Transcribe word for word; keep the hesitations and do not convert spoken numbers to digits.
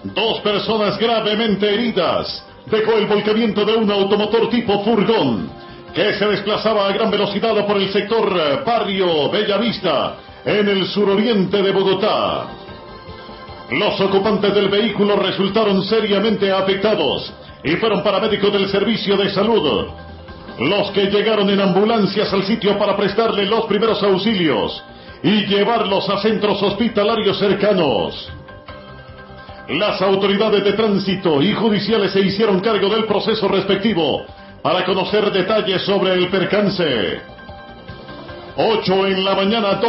Dos personas gravemente heridas dejó el volcamiento de un automotor tipo furgón que se desplazaba a gran velocidad por el sector Barrio Bellavista, en el suroriente de Bogotá. Los ocupantes del vehículo resultaron seriamente afectados y fueron paramédicos del servicio de salud los que llegaron en ambulancias al sitio para prestarle los primeros auxilios y llevarlos a centros hospitalarios cercanos. Las autoridades de tránsito y judiciales se hicieron cargo del proceso respectivo para conocer detalles sobre el percance. Ocho en la mañana.